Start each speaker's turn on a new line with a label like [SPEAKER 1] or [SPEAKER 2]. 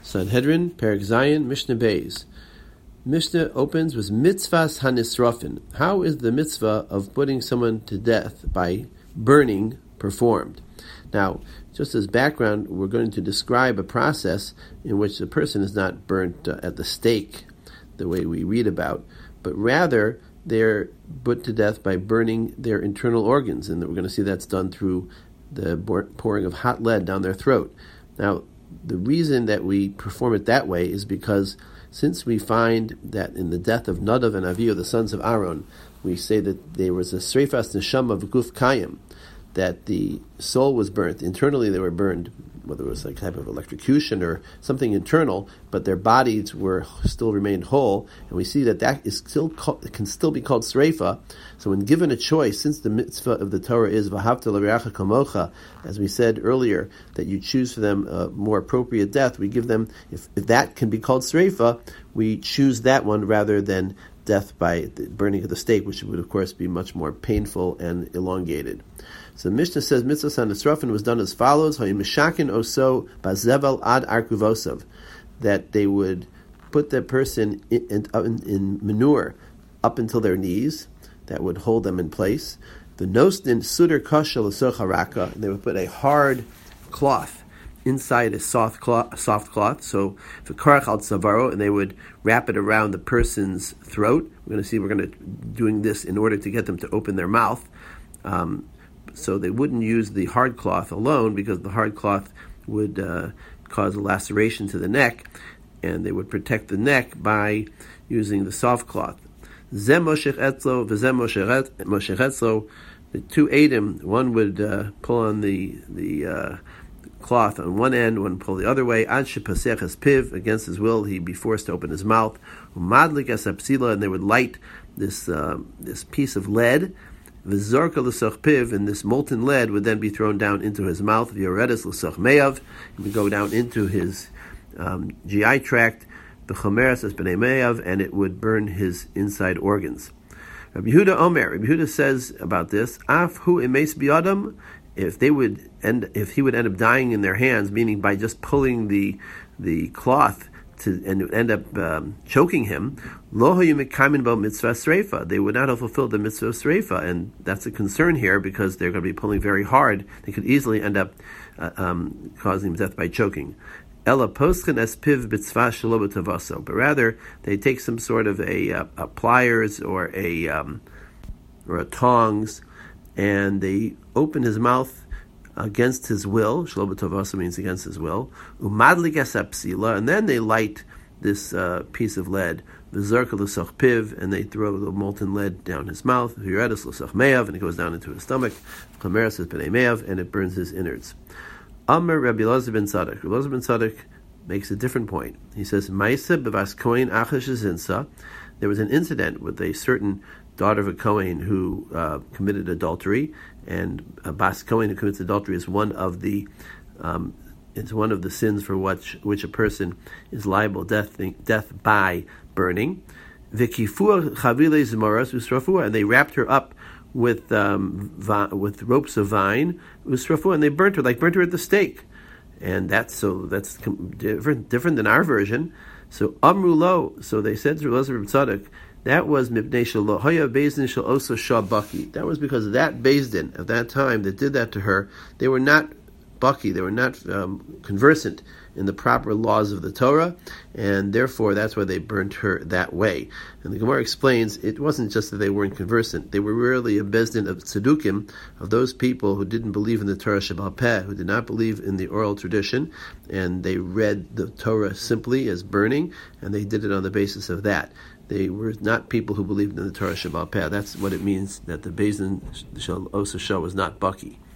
[SPEAKER 1] Sanhedrin, Perek Zayin, Mishnah Beis. Mishnah opens with mitzvahs hanisrafin. How is the mitzvah of putting someone to death by burning performed? Now, just as background, we're going to describe a process in which the person is not burnt at the stake, the way we read about, but rather they're put to death by burning their internal organs, and we're going to see that's done through the pouring of hot lead down their throat. Now, the reason that we perform it that way is because since we find that in the death of Nadav and Avihu, the sons of Aaron, we say that there was a sreifas neshama of guf kayim, that the soul was burnt. Internally they were burned, whether it was like a type of electrocution or something internal, but their bodies were still remained whole, and we see that is still can still be called sreifa. So when given a choice, since the mitzvah of the Torah is v'ahavta l'reacha kamocha, as we said earlier, that you choose for them a more appropriate death, we give them, if that can be called sreifa, we choose that one rather than death by the burning of the stake, which would of course be much more painful and elongated. So the Mishnah says mitzvah hanisrafin was done as follows: Mishakin oso bazevel ad arkuvosav, that they would put the person in manure up until their knees, that would hold them in place. The nosdin suder kasha l'soch haraka, and they would put a hard cloth inside a soft cloth. So the karach al tzavaro, and they would wrap it around the person's throat. We're going to doing this in order to get them to open their mouth. So they wouldn't use the hard cloth alone, because the hard cloth would cause a laceration to the neck, and they would protect the neck by using the soft cloth. Zeh moshech etzlo v'zeh moshech etzlo. The two Adam, one would pull on the cloth on one end, one pull the other way. Ad shepasech es piv, against his will, he'd be forced to open his mouth. Umadlik es apsila, and they would light this piece of lead. V'zorka l'soch piv, and this molten lead would then be thrown down into his mouth. V'yoredes l'soch meyav, it would go down into his GI tract. V'chomeres es b'nei meyav, and it would burn his inside organs. Rabbi Yehuda Omer, Rabbi Yehuda says about this: Af hu emes biyadam, if he would end up dying in their hands, meaning by just pulling the cloth and end up choking him, lo hayu mekaymin bo mitzvah sreifa, they would not have fulfilled the mitzvah of sreifa, and that's a concern here because they're going to be pulling very hard. They could easily end up causing death by choking. Ella poschen es piv b'tzvah shelo b'tavaso, but rather they take some sort of a pliers or a tongs, and they open his mouth against his will. Shelo b'tavaso means against his will. Umadlik es apsila, and then they light this piece of lead. V'zarka l'soch piv, and they throw the molten lead down his mouth. V'yoredes l'soch meyav, and it goes down into his stomach. Chomeres es b'nei meyav, and it burns his innards. Amr Rabbi Elazar ben Tzadok. Rabbi Elazar ben Tzadok makes a different point. He says, Maisa b'vas kohen achash zinsa. There was an incident with a certain daughter of a Kohen who committed adultery, and a Bas Kohen who commits adultery is one of the sins for which a person is liable death by burning. V'kifua chavile zemaras usrafua, and they wrapped her up with ropes of vine, usrafua, and they burnt her at the stake. And that's different than our version. So amru lo, so they said to Elazar ben Tzadok, that was mipnei shelo haya bezdin shel oso shah baki. That was because that bezdin at that time that did that to her, they were not baki, they were not conversant in the proper laws of the Torah, and therefore that's why they burnt her that way. And the Gemara explains it wasn't just that they weren't conversant; they were really a bezdin of tzedukim, of those people who didn't believe in the Torah Sheba'al Peh, who did not believe in the oral tradition, and they read the Torah simply as burning, and they did it on the basis of that. They were not people who believed in the Torah Sheba'al Peh. That's what it means that the bezdin shel osa shah was not baki.